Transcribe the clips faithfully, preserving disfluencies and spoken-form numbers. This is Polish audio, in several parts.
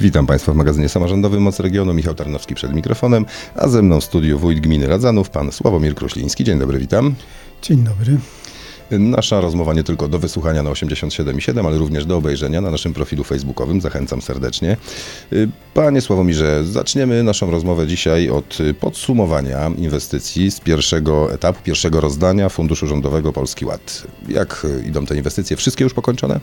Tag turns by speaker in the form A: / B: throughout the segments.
A: Witam Państwa w magazynie samorządowym Moc Regionu. Michał Tarnowski przed mikrofonem, a ze mną w studiu wójt gminy Radzanów, pan Sławomir Kruśliński. Dzień dobry, witam.
B: Dzień dobry.
A: Nasza rozmowa nie tylko do wysłuchania na osiemdziesiąt siedem i siedem, ale również do obejrzenia na naszym profilu facebookowym. Zachęcam serdecznie. Panie Sławomirze, zaczniemy naszą rozmowę dzisiaj od podsumowania inwestycji z pierwszego etapu, pierwszego rozdania Funduszu Rządowego Polski Ład. Jak idą te inwestycje? Wszystkie już pokończone?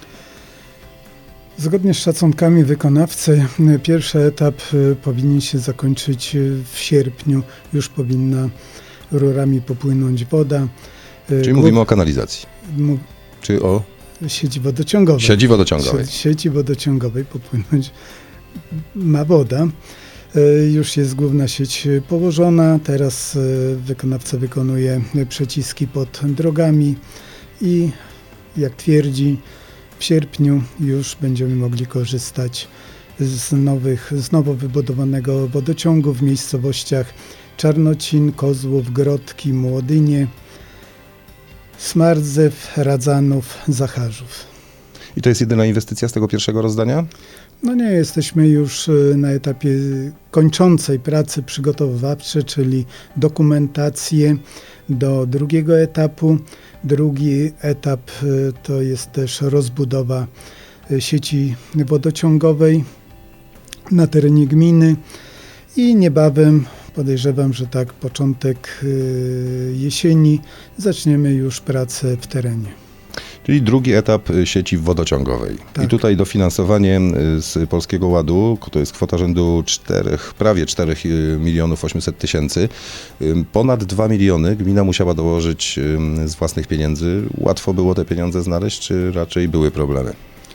B: Zgodnie z szacunkami wykonawcy pierwszy etap powinien się zakończyć w sierpniu. Już powinna rurami popłynąć woda.
A: Czyli Głów... mówimy o kanalizacji?
B: Mów...
A: Czy o...
B: Sieci wodociągowej.
A: Sieci wodociągowej.
B: Sie... Sieci wodociągowej popłynąć ma woda. Już jest główna sieć położona. Teraz wykonawca wykonuje przeciski pod drogami i jak twierdzi, w sierpniu już będziemy mogli korzystać z nowych, z nowo wybudowanego wodociągu w miejscowościach Czarnocin, Kozłów, Grodki, Młodynie, Smardzew, Radzanów, Zacharzów.
A: I to jest jedyna inwestycja z tego pierwszego rozdania?
B: No nie, jesteśmy już na etapie kończącej pracy przygotowawcze, czyli dokumentację do drugiego etapu. Drugi etap to jest też rozbudowa sieci wodociągowej na terenie gminy i niebawem, podejrzewam, że tak początek jesieni, zaczniemy już pracę w terenie.
A: Czyli drugi etap sieci wodociągowej.
B: Tak.
A: I tutaj dofinansowanie z Polskiego Ładu, to jest kwota rzędu czterech, prawie czterech milionów osiemset tysięcy. Ponad dwa miliony gmina musiała dołożyć z własnych pieniędzy. Łatwo było te pieniądze znaleźć, czy raczej były problemy?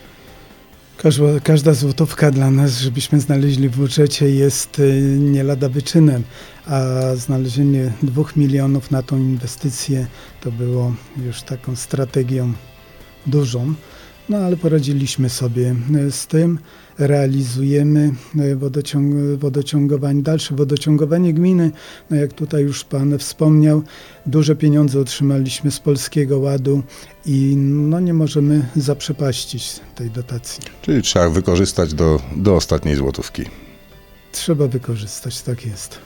B: Każda, każda złotówka dla nas, żebyśmy znaleźli w budżecie, jest nie lada wyczynem, a znalezienie dwóch milionów na tą inwestycję to było już taką strategią dużą, no ale poradziliśmy sobie z tym. Realizujemy wodociąg, wodociągowanie, dalsze wodociągowanie gminy. No jak tutaj już pan wspomniał, duże pieniądze otrzymaliśmy z Polskiego Ładu i no nie możemy zaprzepaścić tej dotacji.
A: Czyli trzeba wykorzystać do, do ostatniej złotówki.
B: Trzeba wykorzystać, tak jest.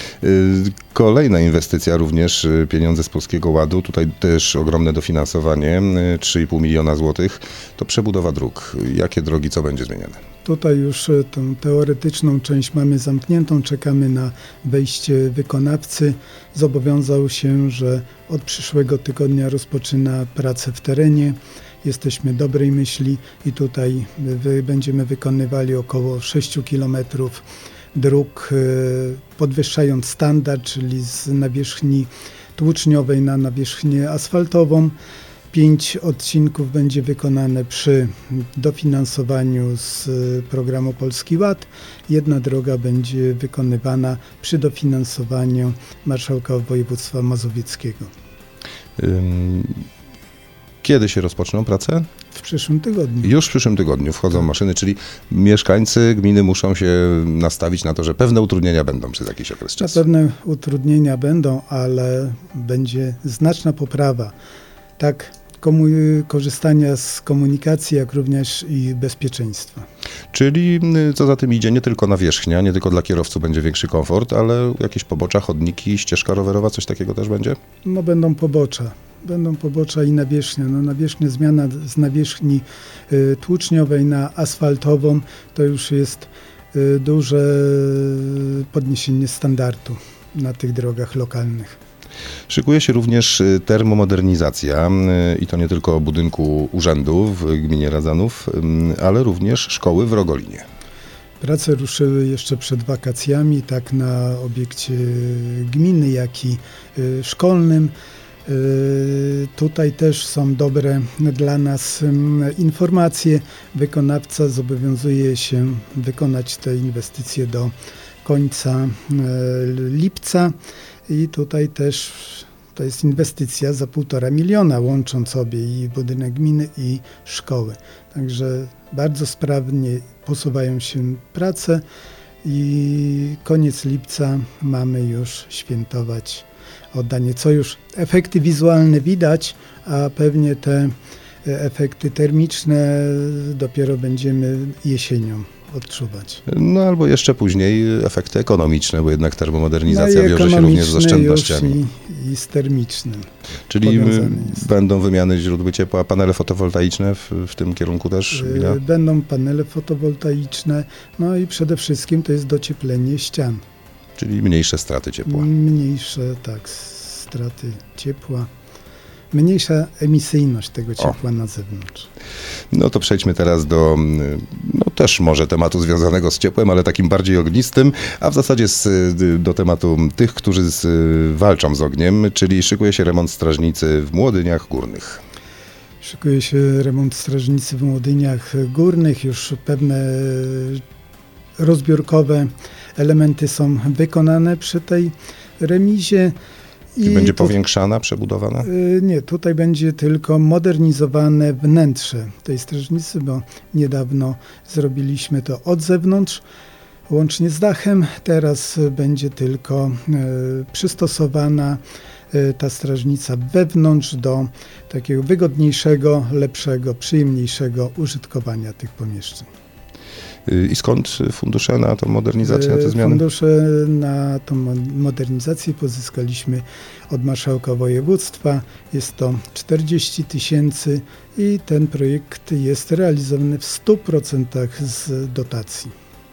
A: Kolejna inwestycja, również pieniądze z Polskiego Ładu, tutaj też ogromne dofinansowanie, trzy i pół miliona złotych, to przebudowa dróg. Jakie drogi, co będzie zmieniane?
B: Tutaj już tą teoretyczną część mamy zamkniętą, czekamy na wejście wykonawcy. Zobowiązał się, że od przyszłego tygodnia rozpoczyna pracę w terenie. Jesteśmy dobrej myśli i tutaj wy, będziemy wykonywali około sześć kilometrów dróg, podwyższając standard, czyli z nawierzchni tłuczniowej na nawierzchnię asfaltową. Pięć odcinków będzie wykonane przy dofinansowaniu z programu Polski Ład. Jedna droga będzie wykonywana przy dofinansowaniu marszałka województwa mazowieckiego.
A: Kiedy się rozpoczną prace?
B: W przyszłym tygodniu.
A: Już w przyszłym tygodniu wchodzą tak. maszyny, czyli mieszkańcy gminy muszą się nastawić na to, że pewne utrudnienia będą przez jakiś okres czasu.
B: Na pewne utrudnienia będą, ale będzie znaczna poprawa. Tak, komu- korzystania z komunikacji, jak również i bezpieczeństwa.
A: Czyli co za tym idzie, nie tylko nawierzchnia, nie tylko dla kierowców będzie większy komfort, ale jakieś pobocza, chodniki, ścieżka rowerowa, coś takiego też będzie?
B: No będą pobocza. Będą pobocza i nawierzchnia. No, nawierzchnia, zmiana z nawierzchni y, tłuczniowej na asfaltową to już jest y, duże podniesienie standardu na tych drogach lokalnych.
A: Szykuje się również termomodernizacja i to nie tylko budynku urzędu w gminie Radzanów, ale również szkoły w Rogolinie.
B: Prace ruszyły jeszcze przed wakacjami, tak na obiekcie gminy, jak i y, szkolnym. Tutaj też są dobre dla nas informacje. Wykonawca zobowiązuje się wykonać te inwestycje do końca lipca i tutaj też to jest inwestycja za półtora miliona, łącząc sobie i budynek gminy, i szkoły. Także bardzo sprawnie posuwają się prace i koniec lipca mamy już świętować oddanie, co już efekty wizualne widać, a pewnie te efekty termiczne dopiero będziemy jesienią odczuwać.
A: No albo jeszcze później efekty ekonomiczne, bo jednak termomodernizacja
B: No i
A: wiąże się również z
B: ekonomiczny
A: oszczędnościami.
B: już I, i z termicznym.
A: Czyli
B: powiązany jest.
A: będą wymiany źródły ciepła, panele fotowoltaiczne w, w tym kierunku też? Gmina?
B: Y, Będą panele fotowoltaiczne, no i przede wszystkim to jest docieplenie ścian.
A: Czyli mniejsze straty ciepła.
B: Mniejsze, tak, straty ciepła. Mniejsza emisyjność tego ciepła o. na zewnątrz.
A: No to przejdźmy teraz do, no też może tematu związanego z ciepłem, ale takim bardziej ognistym, a w zasadzie z, do tematu tych, którzy z, walczą z ogniem, czyli szykuje się remont strażnicy w Młodyniach Górnych.
B: Szykuje się remont strażnicy w Młodyniach Górnych. Już pewne rozbiórkowe elementy są wykonane przy tej remizie.
A: I będzie tu, powiększana, przebudowana?
B: Yy, nie, tutaj będzie tylko modernizowane wnętrze tej strażnicy, bo niedawno zrobiliśmy to od zewnątrz, łącznie z dachem. Teraz będzie tylko yy, przystosowana yy, ta strażnica wewnątrz do takiego wygodniejszego, lepszego, przyjemniejszego użytkowania tych pomieszczeń.
A: I skąd fundusze na tą modernizację, na te zmiany?
B: Fundusze na tą modernizację pozyskaliśmy od marszałka województwa. Jest to czterdzieści tysięcy i ten projekt jest realizowany w stu procentach z dotacji.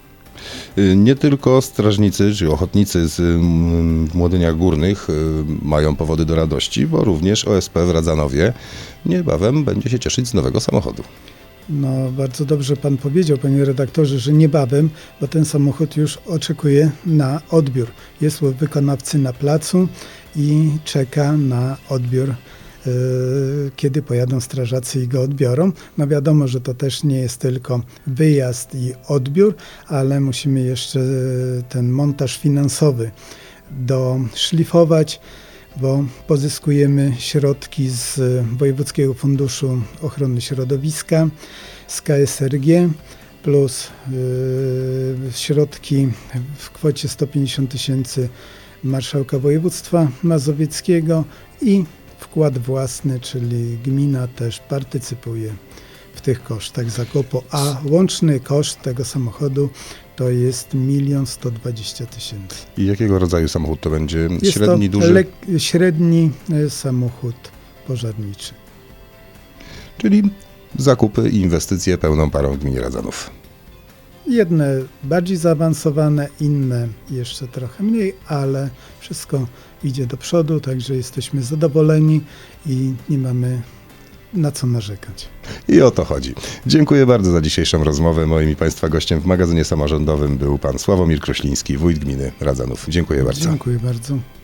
A: Nie tylko strażnicy czy ochotnicy z Młodyniach Górnych mają powody do radości, bo również O S P w Radzanowie niebawem będzie się cieszyć z nowego samochodu.
B: No, bardzo dobrze pan powiedział, panie redaktorze, że niebawem, bo ten samochód już oczekuje na odbiór. Jest u wykonawcy na placu i czeka na odbiór, yy, kiedy pojadą strażacy i go odbiorą. No wiadomo, że to też nie jest tylko wyjazd i odbiór, ale musimy jeszcze ten montaż finansowy doszlifować, bo pozyskujemy środki z Wojewódzkiego Funduszu Ochrony Środowiska, z K S R G, plus yy, środki w kwocie sto pięćdziesiąt tysięcy Marszałka Województwa Mazowieckiego i wkład własny, czyli gmina też partycypuje w tych kosztach zakupu, a łączny koszt tego samochodu to jest milion sto dwadzieścia tysięcy.
A: I jakiego rodzaju samochód to będzie?
B: Jest
A: Średni,
B: to
A: duży?
B: Le- średni samochód pożarniczy.
A: Czyli zakupy i inwestycje pełną parą w gminie Radzanów.
B: Jedne bardziej zaawansowane, inne jeszcze trochę mniej, ale wszystko idzie do przodu, także jesteśmy zadowoleni i nie mamy na co narzekać.
A: I o to chodzi. Dziękuję bardzo za dzisiejszą rozmowę. Moim i Państwa gościem w magazynie samorządowym był pan Sławomir Krośliński, wójt gminy Radzanów. Dziękuję bardzo.
B: Dziękuję bardzo.